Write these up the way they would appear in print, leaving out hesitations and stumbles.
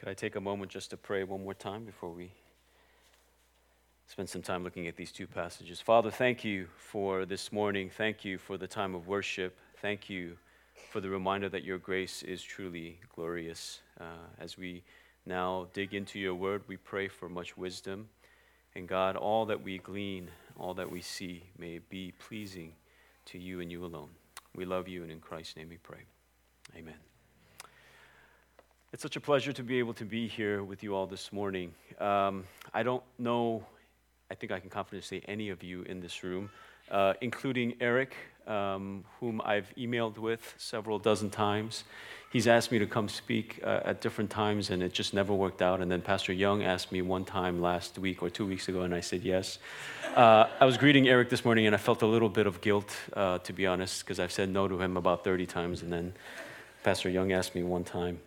Could I take a moment just to pray one more time before we spend some time looking at these two passages? Father, thank you for this morning. Thank you for the time of worship. Thank you for the reminder that your grace is truly glorious. As we now dig into your word, we pray for much wisdom. And God, all that we glean, all that we see, may it be pleasing to you and you alone. We love you, and in Christ's name we pray. Amen. It's such a pleasure to be able to be here with you all this morning. I don't know, I think I can confidently say any of you in this room, including Eric, whom I've emailed with several dozen times. He's asked me to come speak at different times, and it just never worked out. And then Pastor Young asked me one time last week or 2 weeks ago, and I said yes. I was greeting Eric this morning, and I felt a little bit of guilt, to be honest, because I've said no to him about 30 times, and then Pastor Young asked me one time.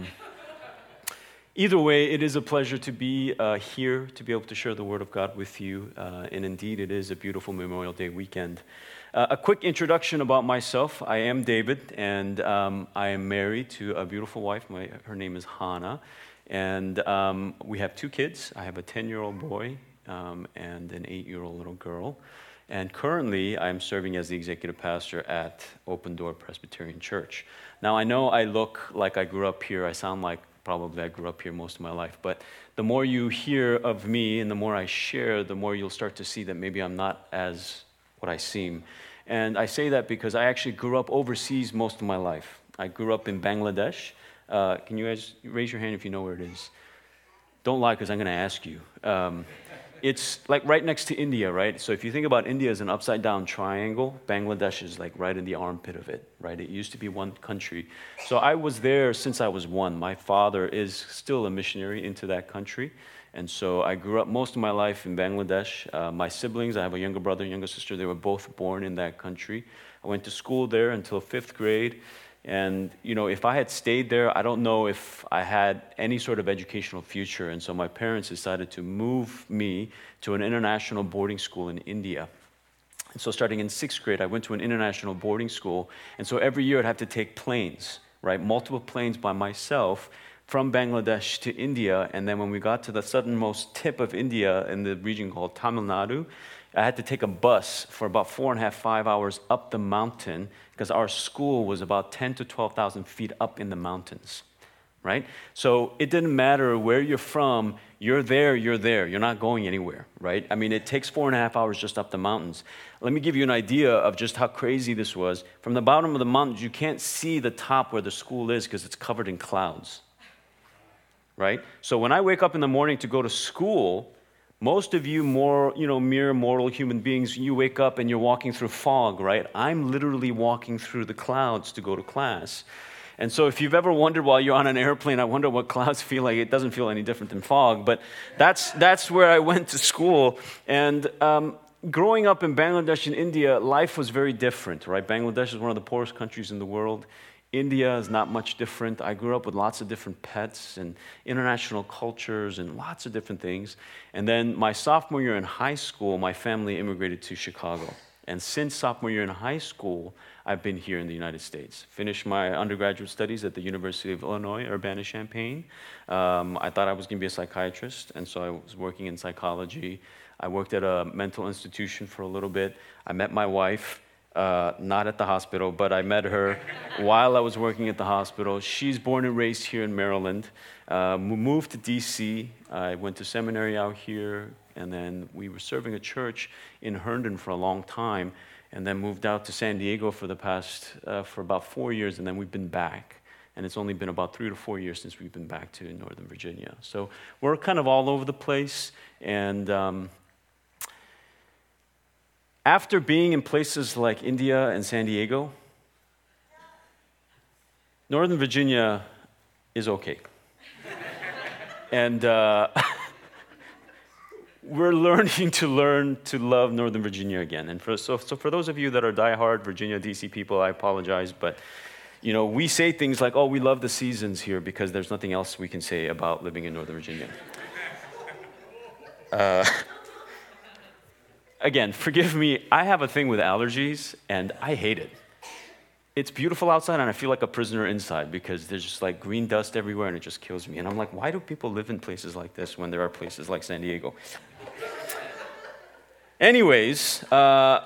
Either way, it is a pleasure to be here, to be able to share the Word of God with you, and indeed it is a beautiful Memorial Day weekend. A quick introduction about myself. I am David, and I am married to a beautiful wife. Her name is Hannah, and we have two kids. I have a 10-year-old boy and an 8-year-old little girl. And currently, I'm serving as the executive pastor at Open Door Presbyterian Church. Now, I know I look like I grew up here. I sound like probably I grew up here most of my life. But the more you hear of me and the more I share, the more you'll start to see that maybe I'm not as what I seem. And I say that because I actually grew up overseas most of my life. I grew up in Bangladesh. Can you guys raise your hand if you know where it is? Don't lie, because I'm going to ask you. It's like right next to India, right? So if you think about India as an upside-down triangle, Bangladesh is like right in the armpit of it, right? It used to be one country. So I was there since I was one. My father is still a missionary into that country. And so I grew up most of my life in Bangladesh. My siblings, I have a younger brother and younger sister, they were both born in that country. I went to school there until 5th grade. And, you know, if I had stayed there, I don't know if I had any sort of educational future. And so my parents decided to move me to an international boarding school in India. And so starting in 6th grade, I went to an international boarding school. And so every year I'd have to take planes, right? Multiple planes by myself from Bangladesh to India. And then when we got to the southernmost tip of India in the region called Tamil Nadu, I had to take a bus for about 4.5, 5 hours up the mountain because our school was about 10 to 12,000 feet up in the mountains, right? So it didn't matter where you're from, you're there, you're not going anywhere, right? I mean, it takes 4.5 hours just up the mountains. Let me give you an idea of just how crazy this was. From the bottom of the mountains, you can't see the top where the school is because it's covered in clouds, right? So when I wake up in the morning to go to school, most of you mere mortal human beings, you wake up and you're walking through fog, right? I'm literally walking through the clouds to go to class. And so if you've ever wondered while you're on an airplane, I wonder what clouds feel like, it doesn't feel any different than fog. But that's where I went to school. And growing up in Bangladesh and India, life was very different, right? Bangladesh is one of the poorest countries in the world. India is not much different. I grew up with lots of different pets and international cultures and lots of different things. And then my sophomore year in high school, my family immigrated to Chicago. And since sophomore year in high school, I've been here in the United States. Finished my undergraduate studies at the University of Illinois, Urbana-Champaign. I thought I was going to be a psychiatrist, and so I was working in psychology. I worked at a mental institution for a little bit. I met my wife. Not at the hospital, but I met her while I was working at the hospital. She's born and raised here in Maryland. Moved to D.C. I went to seminary out here, and then we were serving a church in Herndon for a long time, and then moved out to San Diego for about 4 years, and then we've been back. And it's only been about 3 to 4 years since we've been back to Northern Virginia. So we're kind of all over the place, and after being in places like India and San Diego, Northern Virginia is okay. And we're learning to love Northern Virginia again. And so for those of you that are diehard Virginia, D.C. people, I apologize, but you know, we say things like, oh, we love the seasons here because there's nothing else we can say about living in Northern Virginia. Again, forgive me, I have a thing with allergies, and I hate it. it's beautiful outside and I feel like a prisoner inside because there's just like green dust everywhere and it just kills me. And I'm like, why do people live in places like this when there are places like San Diego? Anyways, I'm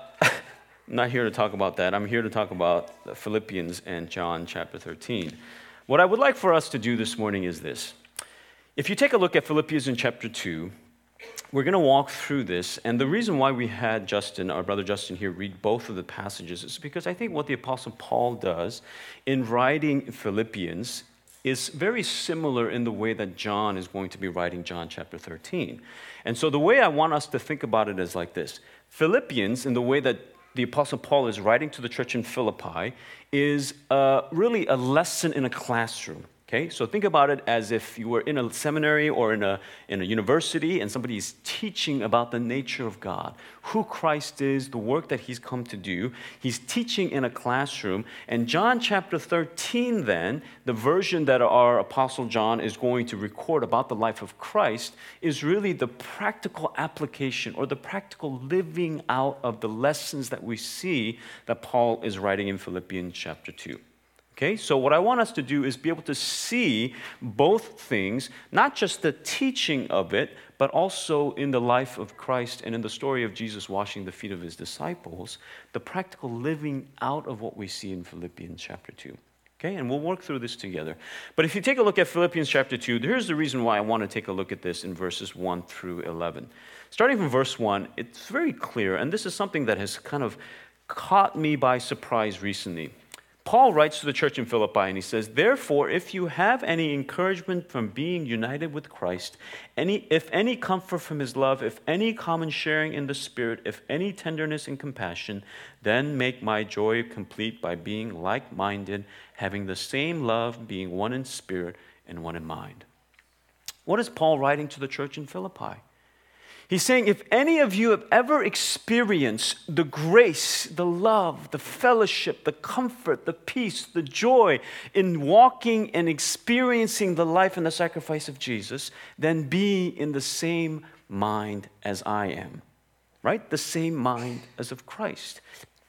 not here to talk about that. I'm here to talk about Philippians and John chapter 13. What I would like for us to do this morning is this. If you take a look at Philippians in chapter 2, we're going to walk through this, and the reason why we had Justin, our brother Justin here, read both of the passages is because I think what the Apostle Paul does in writing Philippians is very similar in the way that John is going to be writing John chapter 13. And so the way I want us to think about it is like this. Philippians, in the way that the Apostle Paul is writing to the church in Philippi, is really a lesson in a classroom. Okay, so think about it as if you were in a seminary or in a university and somebody is teaching about the nature of God, who Christ is, the work that he's come to do. He's teaching in a classroom. And John chapter 13 then, the version that our Apostle John is going to record about the life of Christ is really the practical application or the practical living out of the lessons that we see that Paul is writing in Philippians chapter 2. Okay, so what I want us to do is be able to see both things, not just the teaching of it, but also in the life of Christ and in the story of Jesus washing the feet of his disciples, the practical living out of what we see in Philippians chapter 2. Okay, and we'll work through this together. But if you take a look at Philippians chapter 2, here's the reason why I want to take a look at this in verses 1 through 11. Starting from verse 1, it's very clear, and this is something that has kind of caught me by surprise recently. Paul writes to the church in Philippi and he says, therefore, if you have any encouragement from being united with Christ, if any comfort from his love, if any common sharing in the Spirit, if any tenderness and compassion, then make my joy complete by being like-minded, having the same love, being one in spirit and one in mind. What is Paul writing to the church in Philippi? He's saying, if any of you have ever experienced the grace, the love, the fellowship, the comfort, the peace, the joy in walking and experiencing the life and the sacrifice of Jesus, then be in the same mind as I am, right? The same mind as of Christ.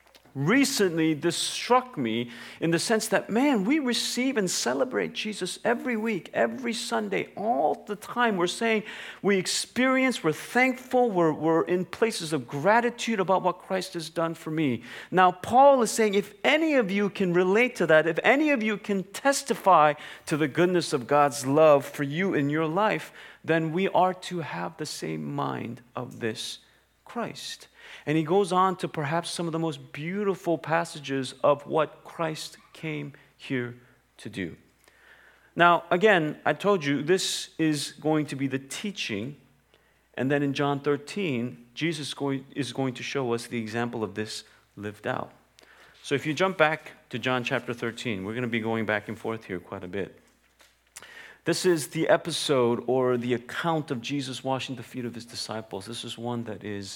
Recently, this struck me in the sense that, man, we receive and celebrate Jesus every week, every Sunday, all the time. We're saying we experience, we're thankful, we're in places of gratitude about what Christ has done for me. Now, Paul is saying, if any of you can relate to that, if any of you can testify to the goodness of God's love for you in your life, then we are to have the same mind of this Christ. And he goes on to perhaps some of the most beautiful passages of what Christ came here to do. Now, again, I told you this is going to be the teaching. And then in John 13, Jesus is going to show us the example of this lived out. So if you jump back to John chapter 13, we're going to be going back and forth here quite a bit. This is the episode or the account of Jesus washing the feet of his disciples. This is one that is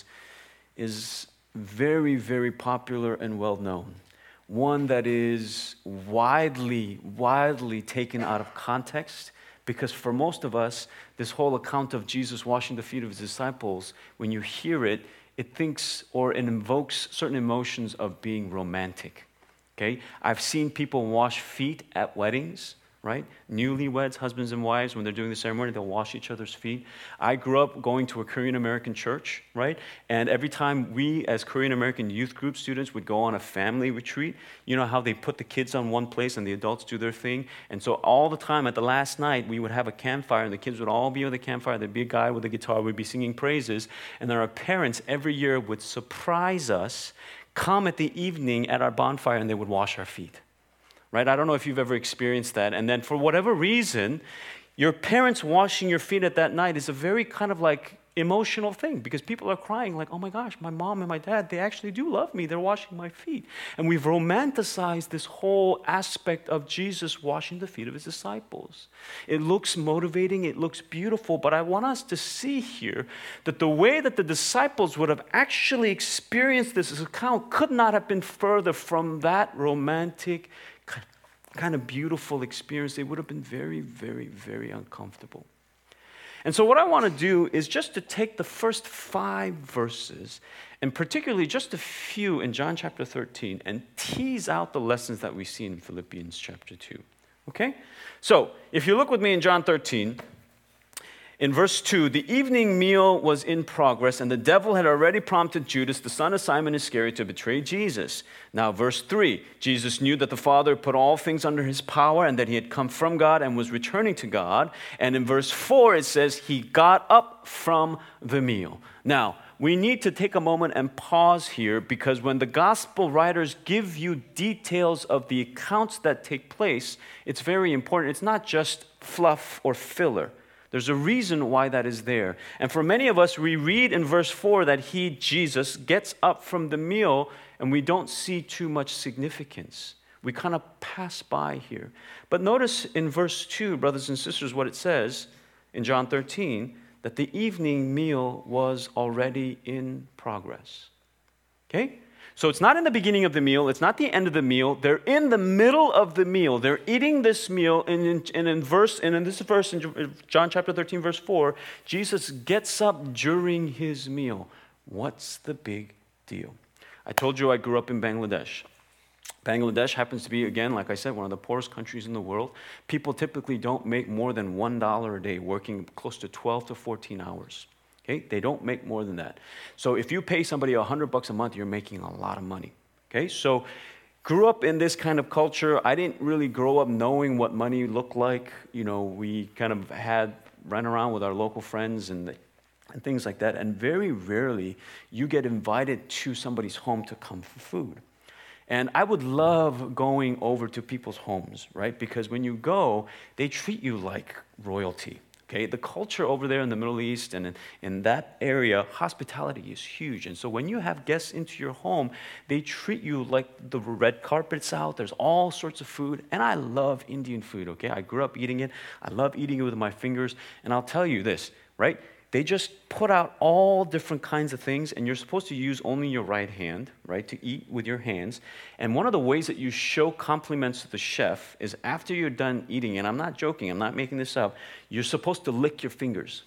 very, very popular and well known. One that is widely taken out of context, because for most of us, this whole account of Jesus washing the feet of his disciples, when you hear it, it thinks or it invokes certain emotions of being romantic. Okay? I've seen people wash feet at weddings. Right? Newlyweds, husbands and wives, when they're doing the ceremony, they'll wash each other's feet. I grew up going to a Korean American church, right? And every time we, as Korean American youth group students, would go on a family retreat, you know how they put the kids on one place and the adults do their thing? And so all the time at the last night, we would have a campfire and the kids would all be on the campfire. There'd be a guy with a guitar, we'd be singing praises. And then our parents every year would surprise us, come at the evening at our bonfire and they would wash our feet. Right? I don't know if you've ever experienced that. And then for whatever reason, your parents washing your feet at that night is a very kind of like emotional thing, because people are crying like, oh my gosh, my mom and my dad, they actually do love me. They're washing my feet. And we've romanticized this whole aspect of Jesus washing the feet of his disciples. It looks motivating. It looks beautiful. But I want us to see here that the way that the disciples would have actually experienced this account could not have been further from that romantic kind of beautiful experience. They would have been very, very, very uncomfortable. And so what I want to do is just to take the first 5 verses, and particularly just a few in John chapter 13, and tease out the lessons that we see in Philippians chapter 2. Okay? So, if you look with me in John 13, in verse 2, the evening meal was in progress, and the devil had already prompted Judas, the son of Simon Iscariot, to betray Jesus. Now, verse 3, Jesus knew that the Father put all things under his power, and that he had come from God and was returning to God. And in verse 4, it says, he got up from the meal. Now, we need to take a moment and pause here, because when the gospel writers give you details of the accounts that take place, it's very important. It's not just fluff or filler. There's a reason why that is there. And for many of us, we read in verse 4 that he, Jesus, gets up from the meal, and we don't see too much significance. We kind of pass by here. But notice in verse 2, brothers and sisters, what it says in John 13, that the evening meal was already in progress. Okay? So it's not in the beginning of the meal. It's not the end of the meal. They're in the middle of the meal. They're eating this meal. And in this verse, in John chapter 13, verse 4, Jesus gets up during his meal. What's the big deal? I told you I grew up in Bangladesh. Bangladesh happens to be, again, like I said, one of the poorest countries in the world. People typically don't make more than $1 a day, working close to 12 to 14 hours. Okay? They don't make more than that. So if you pay somebody $100 a month, you're making a lot of money. Okay? So grew up in this kind of culture. I didn't really grow up knowing what money looked like. You know, we kind of ran around with our local friends and things like that. And very rarely you get invited to somebody's home to come for food. And I would love going over to people's homes, right? Because when you go, they treat you like royalty. Okay, the culture over there in the Middle East and in that area, hospitality is huge. And so when you have guests into your home, they treat you like the red carpet's out. There's all sorts of food. And I love Indian food, okay? I grew up eating it. I love eating it with my fingers. And I'll tell you this, right? They just put out all different kinds of things, and you're supposed to use only your right hand, right, to eat with your hands. And one of the ways that you show compliments to the chef is after you're done eating, and I'm not joking, I'm not making this up, you're supposed to lick your fingers.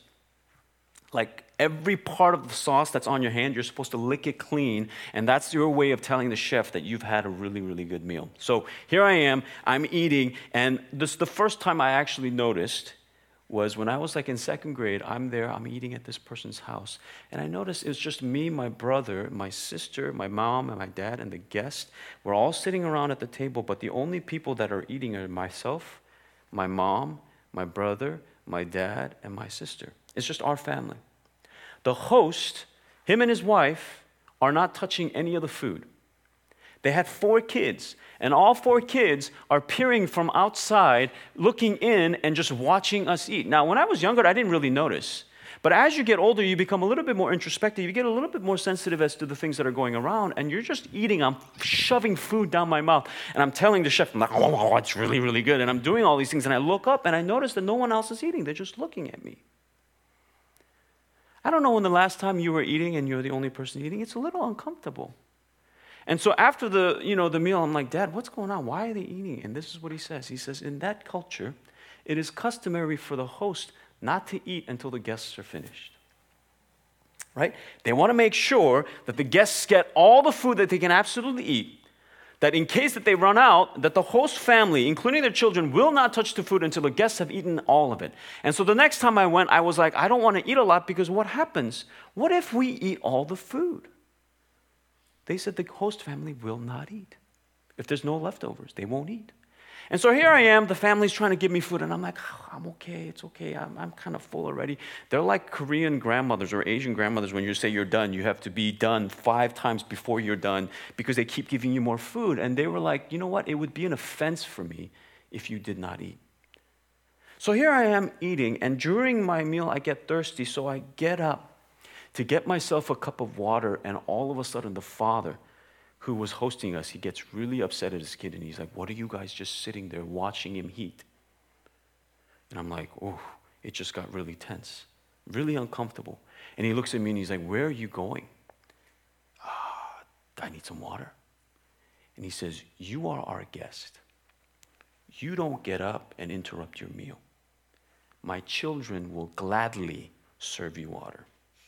Like every part of the sauce that's on your hand, you're supposed to lick it clean, and that's your way of telling the chef that you've had a really, really good meal. So here I am, I'm eating, and this is the first time I actually noticed was when I was like in 2nd grade. I'm eating at this person's house. And I noticed it was just me, my brother, my sister, my mom, and my dad, and the guest. We're all sitting around at the table, but the only people that are eating are myself, my mom, my brother, my dad, and my sister. It's just our family. The host, him and his wife, are not touching any of the food. They had 4 kids, and all 4 kids are peering from outside, looking in and just watching us eat. Now, when I was younger, I didn't really notice. But as you get older, you become a little bit more introspective. You get a little bit more sensitive as to the things that are going around, and you're just eating. I'm shoving food down my mouth, and I'm telling the chef, I'm like, oh, it's really, really good. And I'm doing all these things, and I look up, and I notice that no one else is eating. They're just looking at me. I don't know when the last time you were eating and you're the only person eating. It's a little uncomfortable. And so after the meal, I'm like, Dad, what's going on? Why are they eating? And this is what he says. He says, in that culture, it is customary for the host not to eat until the guests are finished. Right? They want to make sure that the guests get all the food that they can absolutely eat, that in case that they run out, that the host family, including their children, will not touch the food until the guests have eaten all of it. And so the next time I went, I was like, I don't want to eat a lot, because what happens? What if we eat all the food? They said the host family will not eat. If there's no leftovers, they won't eat. And so here I am, the family's trying to give me food, and I'm like, oh, I'm okay, it's okay, I'm kind of full already. They're like Korean grandmothers or Asian grandmothers. When you say you're done, you have to be done 5 times before you're done, because they keep giving you more food. And they were like, you know what, it would be an offense for me if you did not eat. So here I am eating, and during my meal I get thirsty, so I get up to get myself a cup of water, and all of a sudden the father who was hosting us, he gets really upset at his kid, and he's like, what are you guys just sitting there watching him eat? And I'm like, oh, it just got really tense, really uncomfortable. And he looks at me and he's like, where are you going? I need some water. And he says, you are our guest. You don't get up and interrupt your meal. my children will gladly serve you water.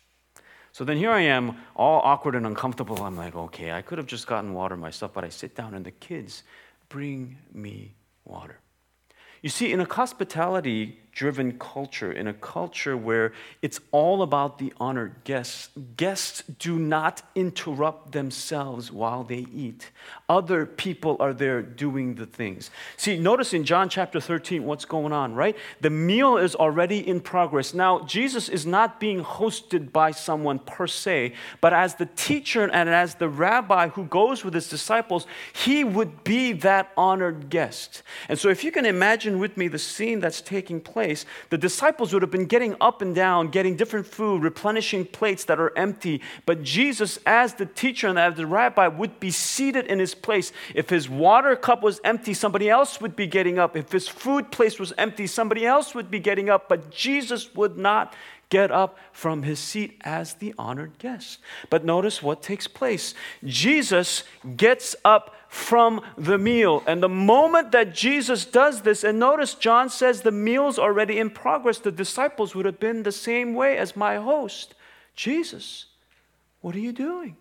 So then here I am, all awkward and uncomfortable. I'm like, okay, I could have just gotten water myself, but I sit down and the kids bring me water. You see, in a hospitality-driven culture, in a culture where it's all about the honored guests, guests do not interrupt themselves while they eat. Other people are there doing the things. See, notice in John chapter 13 what's going on, right? The meal is already in progress. Now, Jesus is not being hosted by someone per se, but as the teacher and as the rabbi who goes with his disciples, he would be that honored guest. And so if you can imagine with me the scene that's taking place, the disciples would have been getting up and down, getting different food, replenishing plates that are empty. But Jesus, as the teacher and as the rabbi, would be seated in his place. If his water cup was empty, somebody else would be getting up. If his food place was empty, somebody else would be getting up. But Jesus would not get up from his seat as the honored guest. But notice what takes place. Jesus gets up from the meal. And the moment that Jesus does this, and notice John says the meal's already in progress, the disciples would have been the same way as my host. Jesus, what are you doing?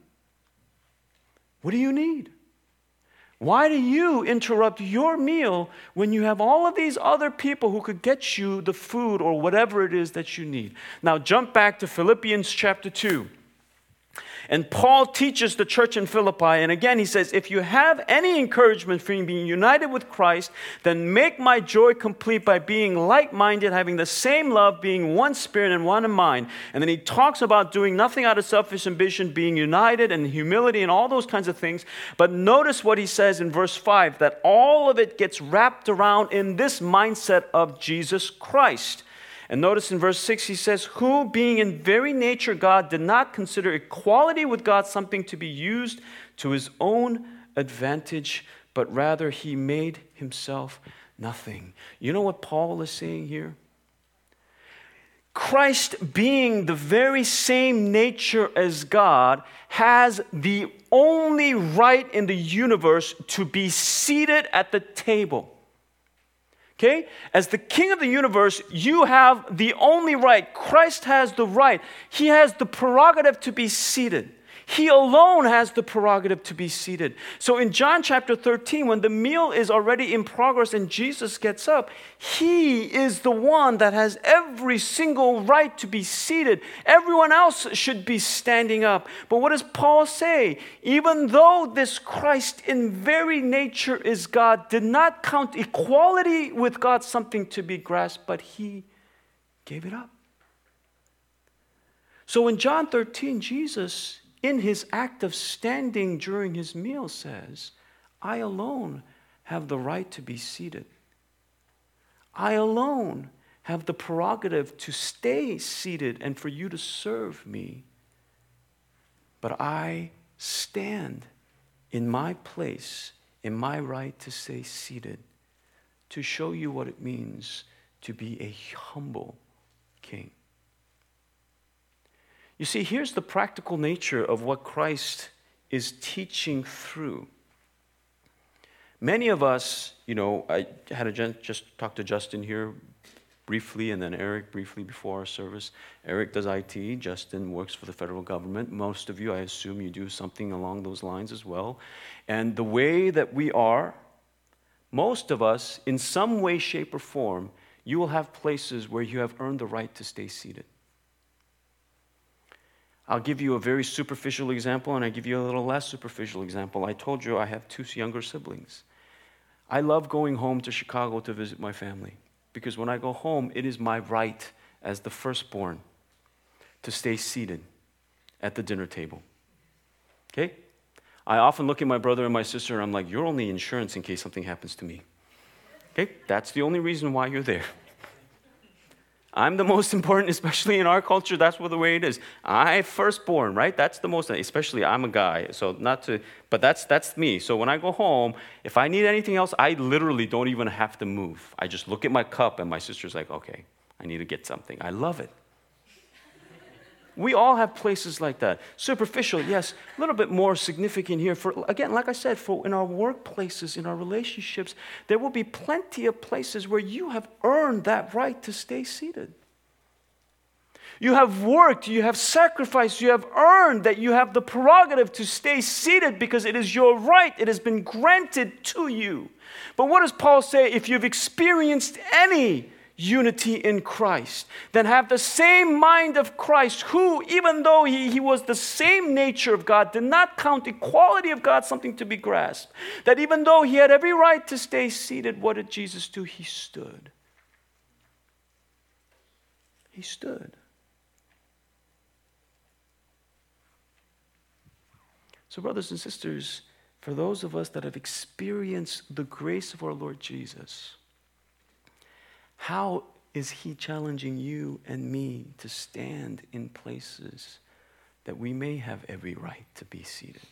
What do you need? Why do you interrupt your meal when you have all of these other people who could get you the food or whatever it is that you need? Now jump back to Philippians chapter 2. And Paul teaches the church in Philippi, and again he says, if you have any encouragement from being united with Christ, then make my joy complete by being like-minded, having the same love, being one spirit and one in mind. And then he talks about doing nothing out of selfish ambition, being united and humility and all those kinds of things. But notice what he says in verse 5, that all of it gets wrapped around in this mindset of Jesus Christ. And notice in verse 6 he says, who being in very nature God did not consider equality with God something to be used to his own advantage, but rather he made himself nothing. You know what Paul is saying here? Christ, being the very same nature as God, has the only right in the universe to be seated at the table. Okay? As the king of the universe, you have the only right. Christ has the right. He has the prerogative to be seated. He alone has the prerogative to be seated. So in John chapter 13, when the meal is already in progress and Jesus gets up, he is the one that has every single right to be seated. Everyone else should be standing up. But what does Paul say? Even though this Christ in very nature is God, did not count equality with God something to be grasped, but he gave it up. So in John 13, Jesus, in his act of standing during his meal, says, I alone have the right to be seated. I alone have the prerogative to stay seated and for you to serve me. But I stand in my place, in my right to stay seated, to show you what it means to be a humble king. You see, here's the practical nature of what Christ is teaching through. Many of us, I had just talked to Justin here briefly, and then Eric briefly before our service. Eric does IT. Justin works for the federal government. Most of you, I assume you do something along those lines as well. And the way that we are, most of us, in some way, shape, or form, you will have places where you have earned the right to stay seated. I'll give you a very superficial example, and I give you a little less superficial example. I told you I have two younger siblings. I love going home to Chicago to visit my family, because when I go home, it is my right as the firstborn to stay seated at the dinner table. Okay? I often look at my brother and my sister, and I'm like, you're only insurance in case something happens to me. Okay? That's the only reason why you're there. I'm the most important, especially in our culture. That's the way it is. I firstborn, right? That's the most, especially I'm a guy. So but that's me. So when I go home, if I need anything else, I literally don't even have to move. I just look at my cup and my sister's like, okay, I need to get something. I love it. We all have places like that. Superficial, yes, a little bit more significant here. For again, like I said, for in our workplaces, in our relationships, there will be plenty of places where you have earned that right to stay seated. You have worked, you have sacrificed, you have earned that you have the prerogative to stay seated because it is your right. It has been granted to you. But what does Paul say? If you've experienced any unity in Christ, then have the same mind of Christ, who, even though he was the same nature of God, did not count equality of God something to be grasped. That even though he had every right to stay seated, what did Jesus do? He stood. He stood. So, brothers and sisters, for those of us that have experienced the grace of our Lord Jesus, how is he challenging you and me to stand in places that we may have every right to be seated?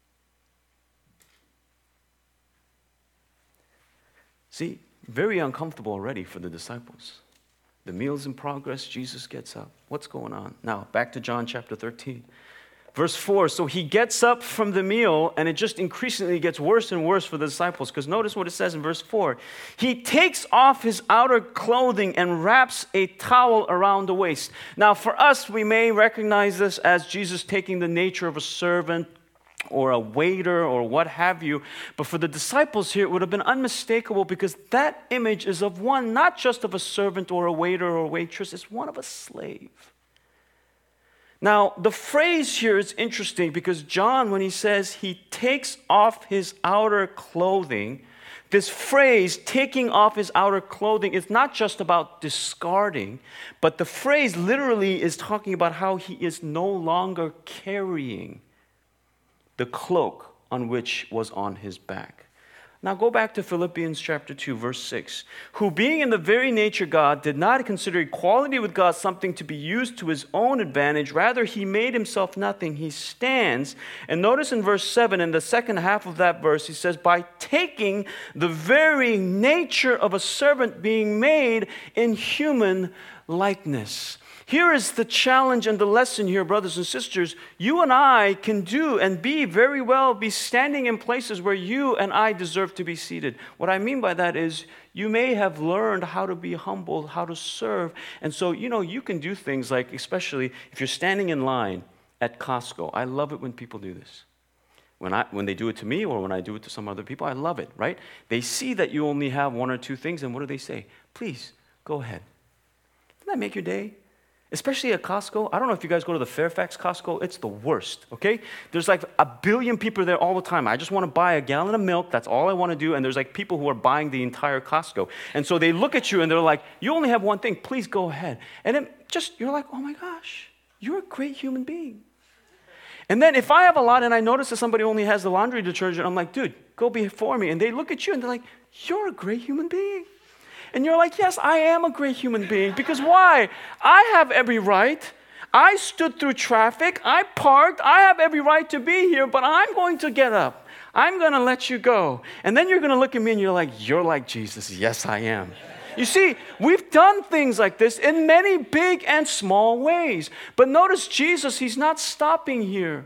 See, very uncomfortable already for the disciples. The meal's in progress, Jesus gets up. What's going on? Now, back to John chapter 13. Verse 4, so he gets up from the meal, and it just increasingly gets worse and worse for the disciples, because notice what it says in verse 4. He takes off his outer clothing and wraps a towel around the waist. Now, for us, we may recognize this as Jesus taking the nature of a servant or a waiter or what have you. But for the disciples here, it would have been unmistakable, because that image is of one, not just of a servant or a waiter or a waitress, it's one of a slave. Now, the phrase here is interesting because John, when he says he takes off his outer clothing, this phrase, taking off his outer clothing, is not just about discarding, but the phrase literally is talking about how he is no longer carrying the cloak on which was on his back. Now go back to Philippians chapter 2, verse 6. Who being in the very nature God, did not consider equality with God something to be used to his own advantage. Rather, he made himself nothing. He stands. And notice in verse 7, in the second half of that verse, he says, by taking the very nature of a servant, being made in human likeness. Here is the challenge and the lesson here, brothers and sisters. You and I can do and be very well be standing in places where you and I deserve to be seated. What I mean by that is you may have learned how to be humble, how to serve. And so, you can do things like, especially if you're standing in line at Costco. I love it when people do this. When they do it to me or when I do it to some other people, I love it, right? They see that you only have one or two things, and what do they say? Please, go ahead. Doesn't that make your day? Especially at Costco. I don't know if you guys go to the Fairfax Costco. It's the worst, okay? There's like 1 billion people there all the time. I just want to buy a gallon of milk. That's all I want to do. And there's like people who are buying the entire Costco. And so they look at you and they're like, you only have one thing. Please go ahead. And then you're like, oh my gosh, you're a great human being. And then if I have a lot and I notice that somebody only has the laundry detergent, I'm like, dude, go before me. And they look at you and they're like, you're a great human being. And you're like, yes, I am a great human being. Because why? I have every right. I stood through traffic. I parked. I have every right to be here, but I'm going to get up. I'm going to let you go. And then you're going to look at me and you're like Jesus. Yes, I am. You see, we've done things like this in many big and small ways. But notice Jesus, he's not stopping here.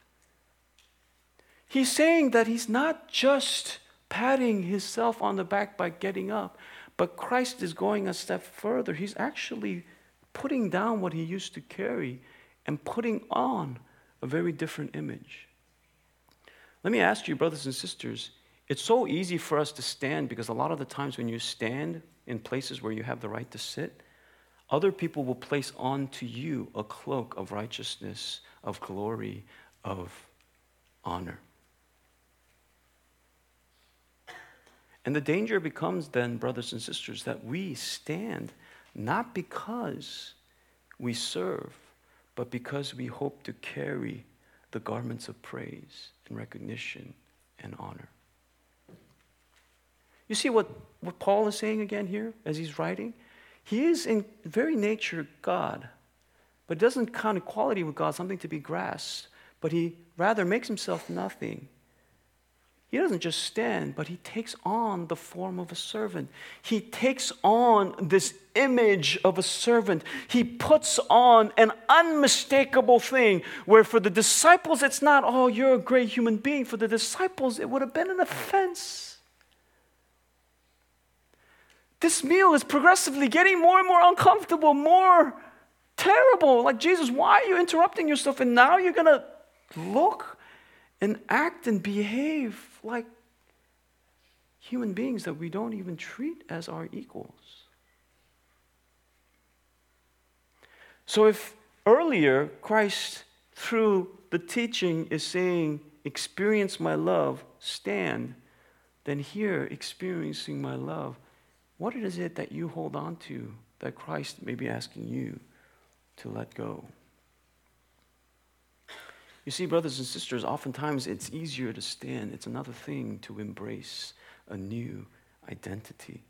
He's saying that he's not just patting himself on the back by getting up. But Christ is going a step further. He's actually putting down what he used to carry and putting on a very different image. Let me ask you, brothers and sisters, it's so easy for us to stand because a lot of the times when you stand in places where you have the right to sit, other people will place onto you a cloak of righteousness, of glory, of honor. And the danger becomes then, brothers and sisters, that we stand not because we serve, but because we hope to carry the garments of praise and recognition and honor. You see what Paul is saying again here as he's writing? He is in very nature God, but doesn't count equality with God something to be grasped, but he rather makes himself nothing. he doesn't just stand, but he takes on the form of a servant. He takes on this image of a servant. He puts on an unmistakable thing where for the disciples, it's not, oh, you're a great human being. For the disciples, it would have been an offense. This meal is progressively getting more and more uncomfortable, more terrible. Like, Jesus, why are you interrupting yourself? And now you're going to look and act and behave like human beings that we don't even treat as our equals. So if earlier Christ, through the teaching, is saying, experience my love, stand, then here, experiencing my love, what is it that you hold on to that Christ may be asking you to let go? You see, brothers and sisters, oftentimes it's easier to stand. It's another thing to embrace a new identity.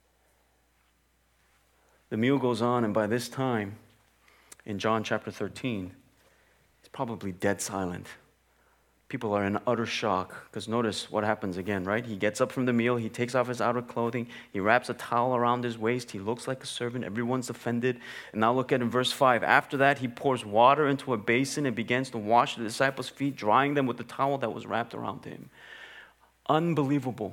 The meal goes on, and by this time, in John chapter 13, it's probably dead silent. People are in utter shock, because notice what happens again, right? He gets up from the meal, he takes off his outer clothing, he wraps a towel around his waist, he looks like a servant, everyone's offended. And now look at in verse 5. After that, he pours water into a basin and begins to wash the disciples' feet, drying them with the towel that was wrapped around him. Unbelievable.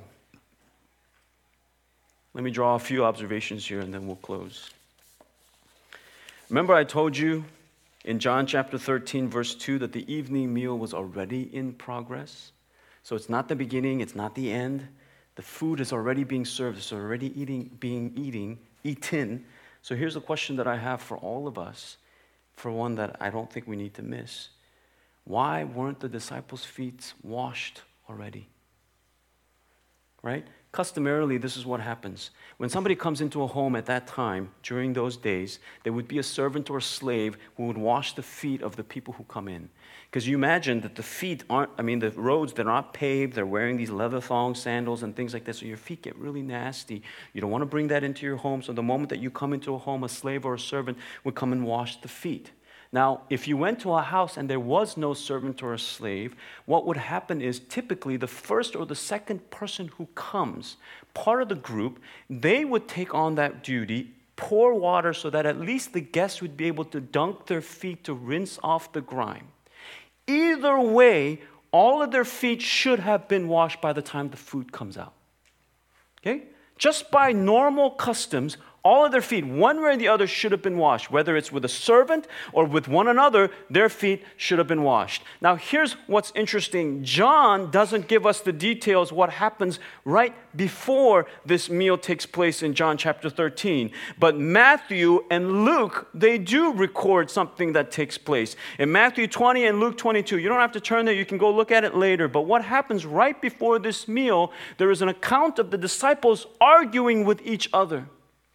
Let me draw a few observations here and then we'll close. Remember I told you in John chapter 13, verse 2, that the evening meal was already in progress. So it's not the beginning, it's not the end. The food is already being served, it's already eaten. So here's a question that I have for all of us, for one that I don't think we need to miss. Why weren't the disciples' feet washed already? Right? Customarily, this is what happens. When somebody comes into a home at that time, during those days, there would be a servant or a slave who would wash the feet of the people who come in. Because you imagine that the roads, they're not paved, they're wearing these leather thong sandals and things like that, so your feet get really nasty. You don't want to bring that into your home, so the moment that you come into a home, a slave or a servant would come and wash the feet. Now, if you went to a house and there was no servant or a slave, what would happen is typically the first or the second person who comes, part of the group, they would take on that duty, pour water so that at least the guests would be able to dunk their feet to rinse off the grime. Either way, all of their feet should have been washed by the time the food comes out. Okay? Just by normal customs, all of their feet, one way or the other, should have been washed. Whether it's with a servant or with one another, their feet should have been washed. Now, here's what's interesting. John doesn't give us the details what happens right before this meal takes place in John chapter 13. But Matthew and Luke, they do record something that takes place. In Matthew 20 and Luke 22, you don't have to turn there, you can go look at it later. But what happens right before this meal, there is an account of the disciples arguing with each other.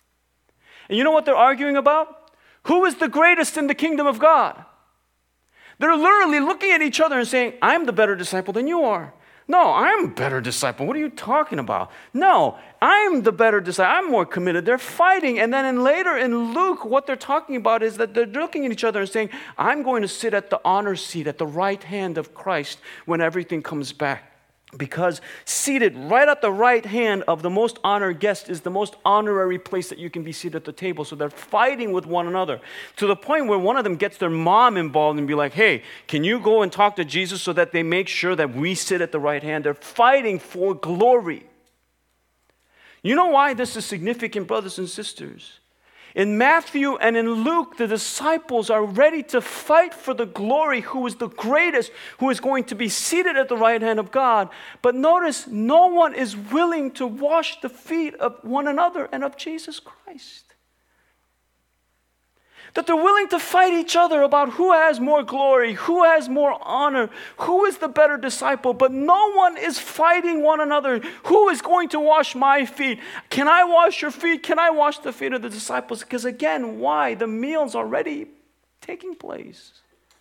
And you know what they're arguing about? Who is the greatest in the kingdom of God? They're literally looking at each other and saying, I'm the better disciple than you are. No, I'm a better disciple. What are you talking about? No, I'm the better disciple. I'm more committed. They're fighting. And then later in Luke, what they're talking about is that they're looking at each other and saying, I'm going to sit at the honor seat at the right hand of Christ when everything comes back. Because seated right at the right hand of the most honored guest is the most honorary place that you can be seated at the table. So they're fighting with one another to the point where one of them gets their mom involved and be like, hey, can you go and talk to Jesus so that they make sure that we sit at the right hand? They're fighting for glory. You know why this is significant, brothers and sisters? In Matthew and in Luke, the disciples are ready to fight for the glory, who is the greatest, who is going to be seated at the right hand of God. But notice, no one is willing to wash the feet of one another and of Jesus Christ. That they're willing to fight each other about who has more glory, who has more honor, who is the better disciple, but no one is fighting one another. Who is going to wash my feet? Can I wash your feet? Can I wash the feet of the disciples? Because again, why? The meal's already taking place.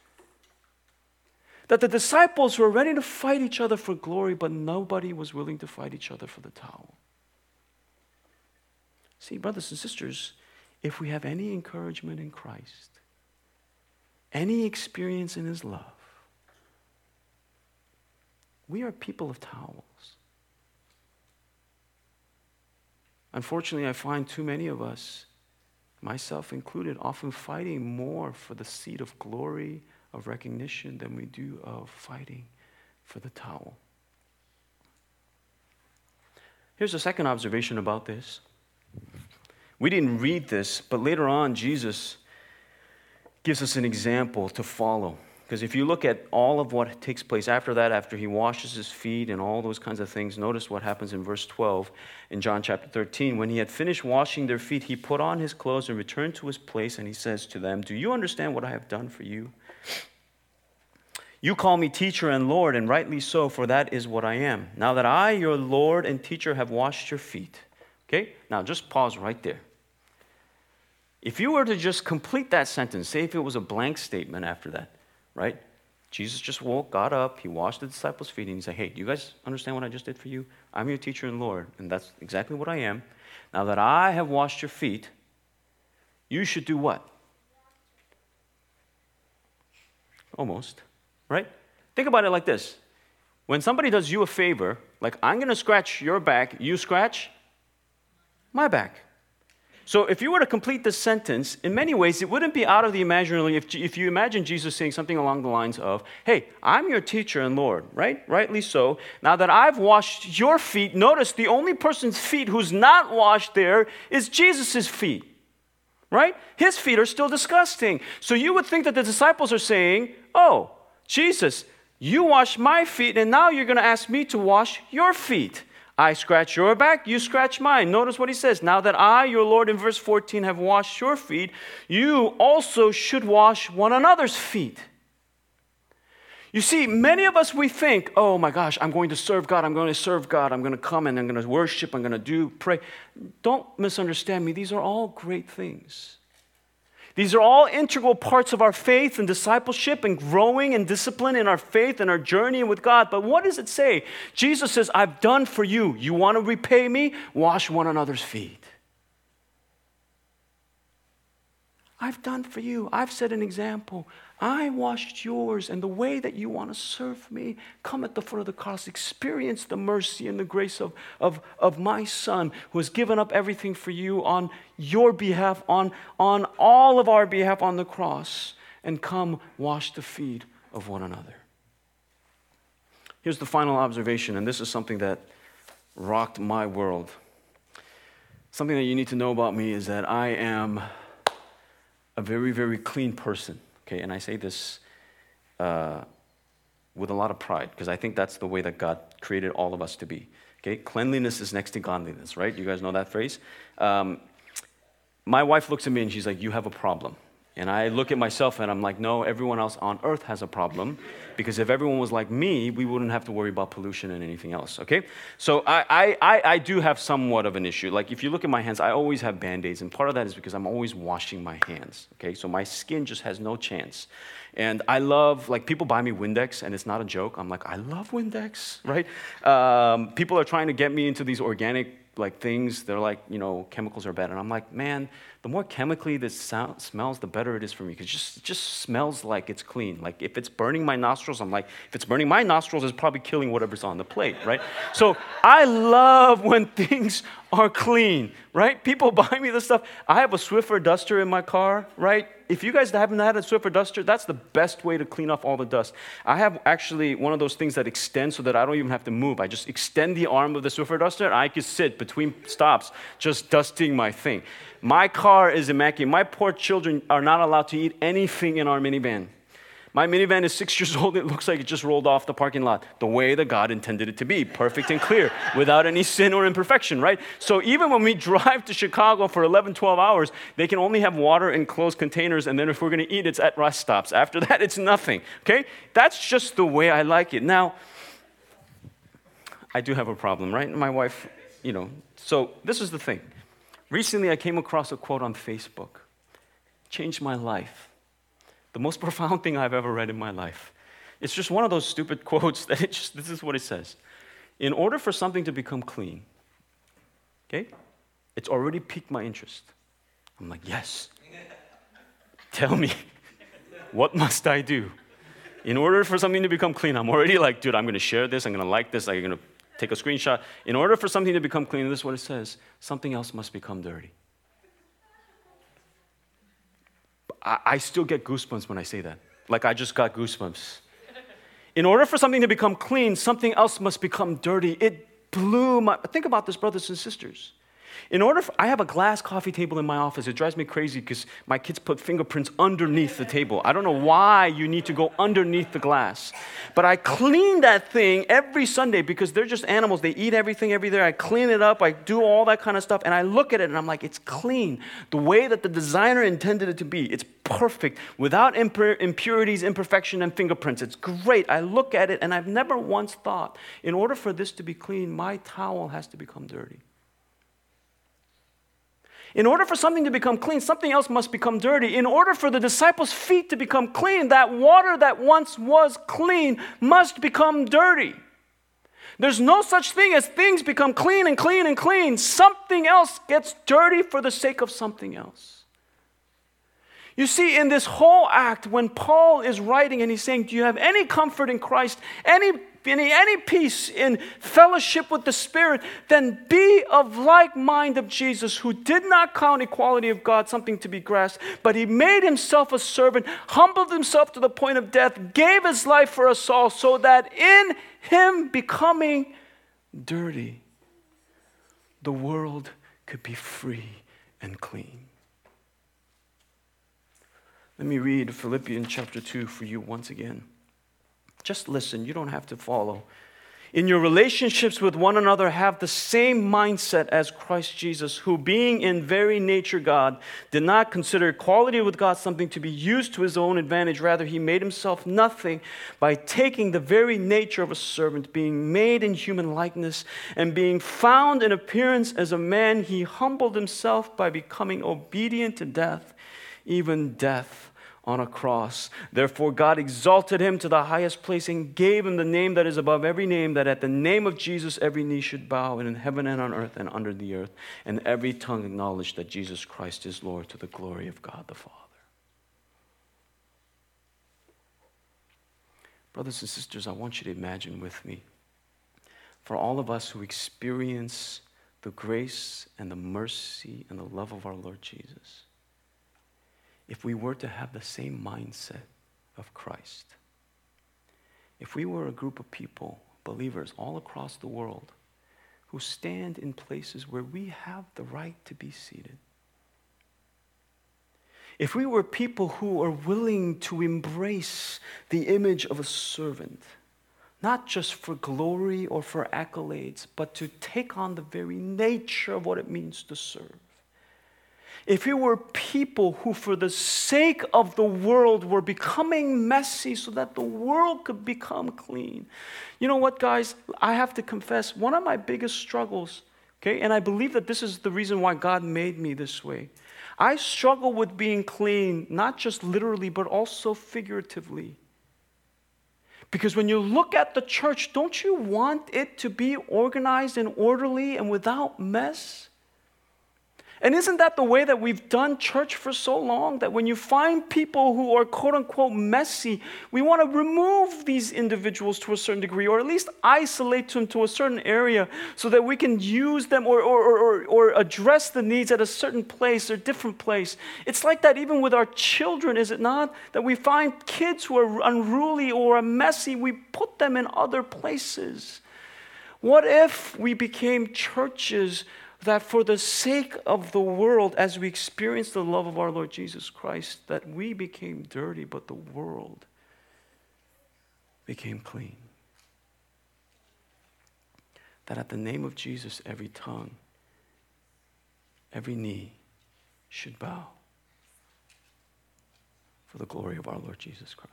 That the disciples were ready to fight each other for glory, but nobody was willing to fight each other for the towel. See, brothers and sisters, if we have any encouragement in Christ, any experience in His love, we are people of towels. Unfortunately, I find too many of us, myself included, often fighting more for the seat of glory, of recognition, than we do of fighting for the towel. Here's a second observation about this. We didn't read this, but later on, Jesus gives us an example to follow. Because if you look at all of what takes place after that, after he washes his feet and all those kinds of things, notice what happens in verse 12 in John chapter 13. When he had finished washing their feet, he put on his clothes and returned to his place, and he says to them, "Do you understand what I have done for you? You call me teacher and Lord, and rightly so, for that is what I am. Now that I, your Lord and teacher, have washed your feet." Okay? Now just pause right there. If you were to just complete that sentence, say if it was a blank statement after that, right? Jesus just got up, he washed the disciples' feet, and he said, "Hey, do you guys understand what I just did for you? I'm your teacher and Lord, and that's exactly what I am. Now that I have washed your feet, you should do what?" Almost, right? Think about it like this. When somebody does you a favor, like I'm going to scratch your back, you scratch my back. So if you were to complete this sentence, in many ways, it wouldn't be out of the imaginary if you imagine Jesus saying something along the lines of, "Hey, I'm your teacher and Lord," right? Rightly so. Now that I've washed your feet, notice the only person's feet who's not washed there is Jesus' feet, right? His feet are still disgusting. So you would think that the disciples are saying, "Oh, Jesus, you washed my feet, and now you're going to ask me to wash your feet. I scratch your back, you scratch mine." Notice what he says. "Now that I, your Lord," in verse 14, "have washed your feet, you also should wash one another's feet." You see, many of us, we think, "Oh my gosh, I'm going to serve God, I'm going to serve God, I'm going to come and I'm going to worship, I'm going to pray." Don't misunderstand me. These are all great things. These are all integral parts of our faith and discipleship and growing and discipline in our faith and our journey with God. But what does it say? Jesus says, "I've done for you. You want to repay me? Wash one another's feet." I've done for you. I've set an example. I washed yours, and the way that you want to serve me, come at the foot of the cross. Experience the mercy and the grace of my Son, who has given up everything for you on your behalf, on all of our behalf on the cross, and come wash the feet of one another. Here's the final observation, and this is something that rocked my world. Something that you need to know about me is that I am a very, very clean person. Okay, and I say this with a lot of pride, because I think that's the way that God created all of us to be. Okay, cleanliness is next to godliness, right? You guys know that phrase? My wife looks at me and she's like, "You have a problem." And I look at myself and I'm like, "No, everyone else on earth has a problem, because if everyone was like me, we wouldn't have to worry about pollution and anything else," okay? So I do have somewhat of an issue. Like if you look at my hands, I always have Band-Aids, and part of that is because I'm always washing my hands, okay? So my skin just has no chance. And I love, like people buy me Windex, and it's not a joke. I'm like, I love Windex, right? People are trying to get me into these organic like things. They're like, chemicals are bad. And I'm like, man, the more chemically this smells, the better it is for me. Because it just smells like it's clean. Like if it's burning my nostrils, I'm like, if it's burning my nostrils, it's probably killing whatever's on the plate, right? So I love when things are clean, right? People buy me this stuff. I have a Swiffer duster in my car, right? If you guys haven't had a Swiffer duster, that's the best way to clean off all the dust. I have actually one of those things that extends so that I don't even have to move. I just extend the arm of the Swiffer duster, and I can sit between stops just dusting my thing. My car is immaculate. My poor children are not allowed to eat anything in our minivan. My minivan is 6 years old. It looks like it just rolled off the parking lot the way that God intended it to be, perfect and clear, without any sin or imperfection, right? So even when we drive to Chicago for 11, 12 hours, they can only have water in closed containers, and then if we're going to eat, it's at rest stops. After that, it's nothing, okay? That's just the way I like it. Now, I do have a problem, right? My wife, so this is the thing. Recently, I came across a quote on Facebook. Changed my life. The most profound thing I've ever read in my life. It's just one of those stupid quotes that this is what it says. In order for something to become clean, okay, it's already piqued my interest. I'm like, yes. Tell me, what must I do? In order for something to become clean, I'm already like, dude, I'm going to share this, I'm going to like this, I'm going to take a screenshot. In order for something to become clean, this is what it says, something else must become dirty. I still get goosebumps when I say that. Like I just got goosebumps. In order for something to become clean, something else must become dirty. It blew my... Think about this, brothers and sisters. I have a glass coffee table in my office. It drives me crazy because my kids put fingerprints underneath the table. I don't know why you need to go underneath the glass. But I clean that thing every Sunday because they're just animals. They eat everything every day. I clean it up. I do all that kind of stuff. And I look at it and I'm like, it's clean. The way that the designer intended it to be. It's perfect. Without impurities, imperfection, and fingerprints. It's great. I look at it and I've never once thought, in order for this to be clean, my towel has to become dirty. In order for something to become clean, something else must become dirty. In order for the disciples' feet to become clean, that water that once was clean must become dirty. There's no such thing as things become clean and clean and clean. Something else gets dirty for the sake of something else. You see, in this whole act, when Paul is writing and he's saying, do you have any comfort in Christ, any peace in fellowship with the Spirit, then be of like mind of Jesus, who did not count equality of God something to be grasped, but he made himself a servant, humbled himself to the point of death, gave his life for us all, so that in him becoming dirty, the world could be free and clean. Let me read Philippians chapter 2 for you once again. Just listen, you don't have to follow. In your relationships with one another, have the same mindset as Christ Jesus, who being in very nature God, did not consider equality with God something to be used to his own advantage. Rather, he made himself nothing by taking the very nature of a servant, being made in human likeness, and being found in appearance as a man, he humbled himself by becoming obedient to death, even death on a cross. Therefore God exalted him to the highest place and gave him the name that is above every name, that at the name of Jesus every knee should bow, and in heaven and on earth and under the earth, and every tongue acknowledge that Jesus Christ is Lord, to the glory of God the Father. Brothers and sisters, I want you to imagine with me, for all of us who experience the grace and the mercy and the love of our Lord Jesus, if we were to have the same mindset of Christ, if we were a group of people, believers all across the world, who stand in places where we have the right to be seated, if we were people who are willing to embrace the image of a servant, not just for glory or for accolades, but to take on the very nature of what it means to serve, if we were people who, for the sake of the world, were becoming messy so that the world could become clean. You know what, guys? I have to confess, one of my biggest struggles, okay, and I believe that this is the reason why God made me this way. I struggle with being clean, not just literally, but also figuratively. Because when you look at the church, don't you want it to be organized and orderly and without mess? And isn't that the way that we've done church for so long? That when you find people who are quote unquote messy, we want to remove these individuals to a certain degree, or at least isolate them to a certain area so that we can use them or address the needs at a certain place or different place. It's like that even with our children, is it not? That we find kids who are unruly or are messy, we put them in other places. What if we became churches that for the sake of the world, as we experience the love of our Lord Jesus Christ, that we became dirty, but the world became clean? That at the name of Jesus, every tongue, every knee should bow for the glory of our Lord Jesus Christ.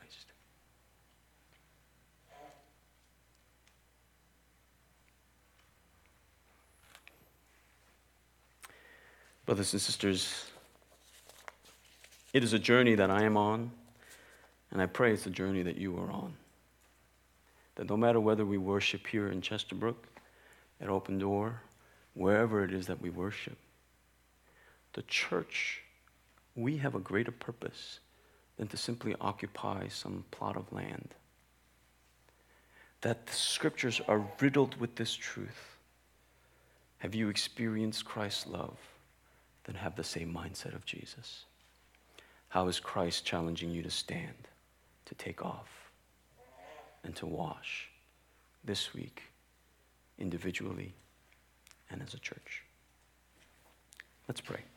Brothers and sisters, it is a journey that I am on, and I pray it's a journey that you are on. That no matter whether we worship here in Chesterbrook, at Open Door, wherever it is that we worship, the church, we have a greater purpose than to simply occupy some plot of land. that the scriptures are riddled with this truth. Have you experienced Christ's love? Then have the same mindset of Jesus. How is Christ challenging you to stand, to take off, and to wash this week, individually and as a church? Let's pray.